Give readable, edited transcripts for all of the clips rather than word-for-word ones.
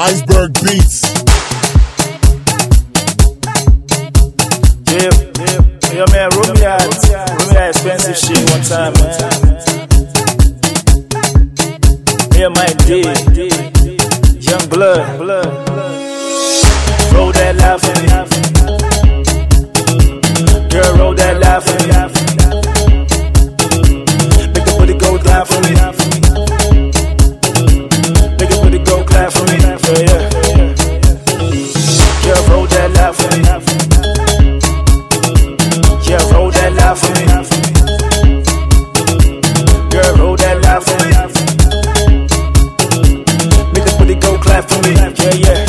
Iceberg Beats. Yeah, man, Rumi had expensive shit one time, man. Yeah, Mike D, Young Blood. Roll that life for me. Girl, roll that life for me. Make the booty go down for me. Make the booty go clap for me. Yeah. Girl, roll that life for me. Yeah, roll that life for me. Girl, roll that life for me. Make the booty go clap for me. Yeah.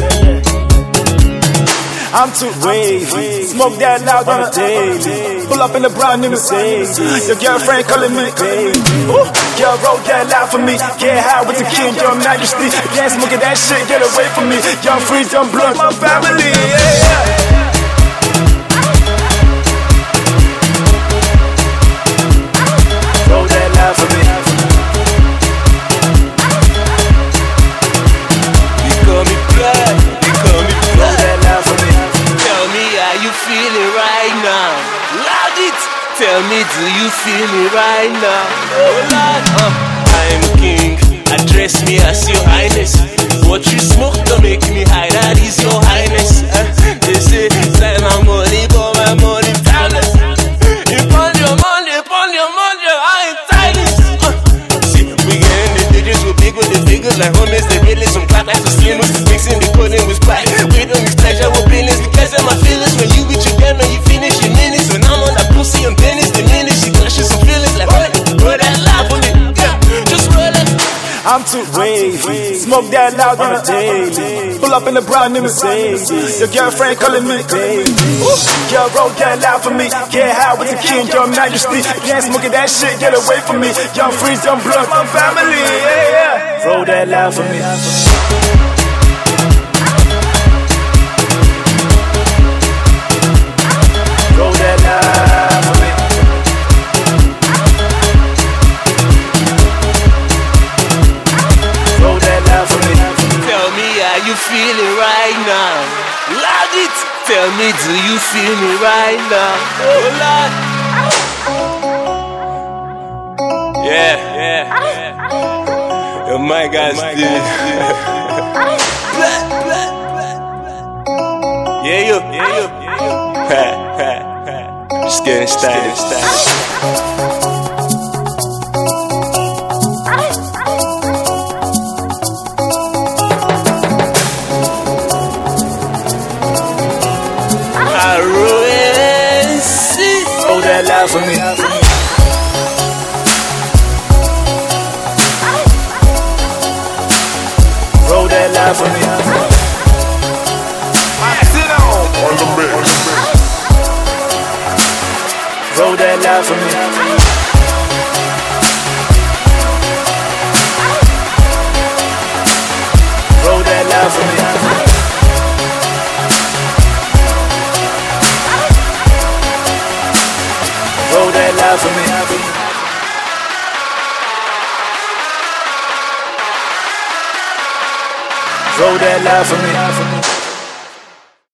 I'm too wavy, smoke that loud on a daily. Pull up in the brown new Mercedes. Your girlfriend calling me baby. Ooh, girl, roll that loud for me. Get high with the king, your majesty. Can't smoke that shit, get away from me. Young Freeze, young blood, my family. Yeah. Roll that loud for me. You call me blood, you call me Roll blood. that loud for me. Tell me how you feeling right now. Loud it. Tell me, do you feel me right now? Oh Lord, I'm king. Address me as your highness. What you smoke don't make me high. That is your highness. They say my money, but my money timeless. Upon your money, I ain't timeless. See, we getting the digits, we're big with the figures like homies. They really some clap like the slimmers. Mixing the coding with Sprite. We don't mix pleasure with business. Because of my feelings. When you with your gun, when you finish your minutes. When I'm on that pussy, I'm tennis. Diminish, she clashes some feelings like roll that life for me. Just roll it. I'm too wavy, smoke that loud on a daily. Pull up in the brown new Mercedes. Your girlfriend calling me baby. Ooh, girl, roll that loud for me. Get high with the king, your majesty. Can't smoke that shit, get away from me. Young Freeze, young blood, my family. Yeah. Roll that loud for me. Roll that loud for me. Roll that loud for me. Tell me how you feeling right now. Loud it. Tell me, do you feel me right now? Oh Lord. Yeah. Yo, my guys, dude. Yeah. Just getting started. Roll that loud for me. Roll that loud for me. Sit down on the mix. Roll that loud for me. Roll that loud for me. Roll that loud for me. Roll that loud for me.